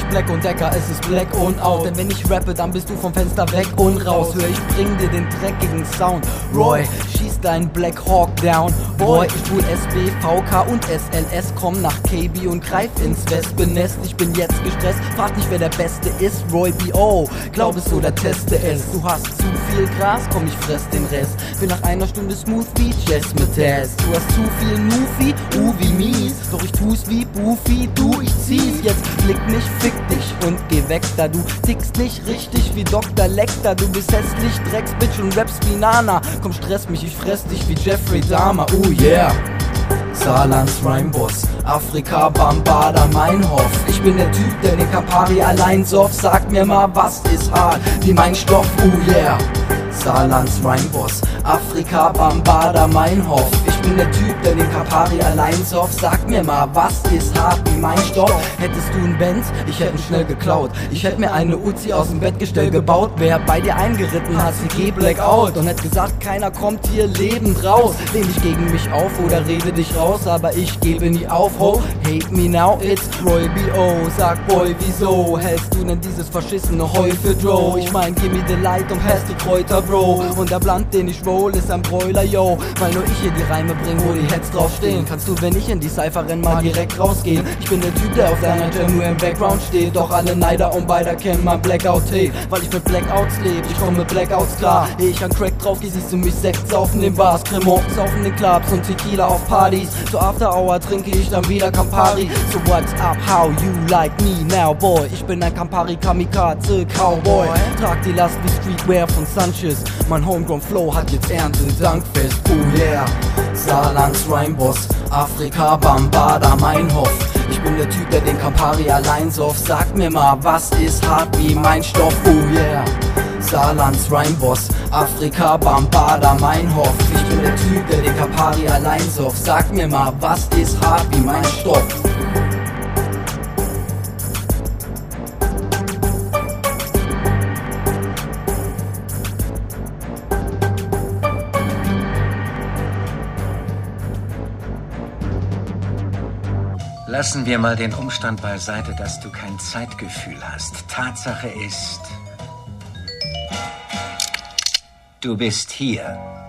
Black und Decker, es ist Black und out. Denn wenn ich rappe, dann bist du vom Fenster weg und raus. Hör, ich bring dir den dreckigen Sound. Roy, schieß deinen Black Hawk down. Boy, ich tu SB, VK und SLS. Komm nach KB und greif ins Wespennest. Ich bin jetzt gestresst, frag nicht wer der Beste ist. Roy B.O., glaub es oder teste es. Du hast zu viel Gras, komm ich fress den Rest. Bin nach einer Stunde smooth wie Jess mit Tess. Du hast zu viel Nufi, wie mies. Doch ich tu's wie Buffy, du, ich zieh's. Jetzt blick nicht, fick dich und geh weg da. Du tickst nicht richtig wie Dr. Lecter. Du bist hässlich, Drecksbitch und rappst wie Nana. Komm, stress mich, ich fress dich wie Jeffrey Dahmer. Oh yeah. Saarlands Rhymeboss, Afrika Bambada Meinhof. Ich bin der Typ, der den Campari allein soff. Sag mir mal, was ist hart wie mein Stoff, oh yeah. Saarlands Rhymeboss, Afrika Bambada Meinhof. Ich bin der Typ, der den Campari allein soff. Sag mir mal, was ist hart wie mein Stoff? Hättest du einen Benz, ich hätte ihn schnell geklaut. Ich hätte mir eine Uzi aus dem Bettgestell gebaut. Wer bei dir eingeritten hat, sie geh Blackout. Und hätte gesagt, keiner kommt hier lebend raus. Lehn dich gegen mich auf oder rede dich raus, aber ich gebe nie auf, ho. Hate me now, it's Roy B.O. Sag Boy, wieso hältst du denn dieses verschissene Heu für Dro? Ich mein, give me the light und pass die Kräuter, Bro. Und der Blunt, den ich roll, ist ein Broiler, yo. Weil nur ich hier die Reime bring, wo die Heads draufstehen. Kannst du, wenn ich in die Cypher renn, mal direkt rausgehen. Ich bin der Typ, der auf deiner Jam nur im Background steht. Doch alle Neider und beider kennen mein Blackout-Tape. Weil ich mit Blackouts lebe, ich komm mit Blackouts klar. Ich an Crack drauf, hier siehst du mich Sekt saufen in Bars, Cremant saufen in den Clubs und Tequila auf Partys. Zur After Hour trinke ich dann wieder Campari. So what's up, how you like me now, boy? Ich bin ein Campari Kamikaze Cowboy. Trag die Last wie Streetwear von Sanchez. Mein Homegrown Flow hat jetzt Erntedankfest, oh yeah. Saarlands Rhymeboss, Afrika Bambada Meinhof. Ich bin der Typ, der den Campari allein soff. Sag mir mal, was ist hart wie mein Stoff, oh yeah. Saarlands Rhymeboss, Afrika Bambada Meinhof. Ich bin der Typ, der den Campari allein soff. Sag mir mal, was ist hart wie mein Stoff? Lassen wir mal den Umstand beiseite, dass du kein Zeitgefühl hast. Tatsache ist, du bist hier.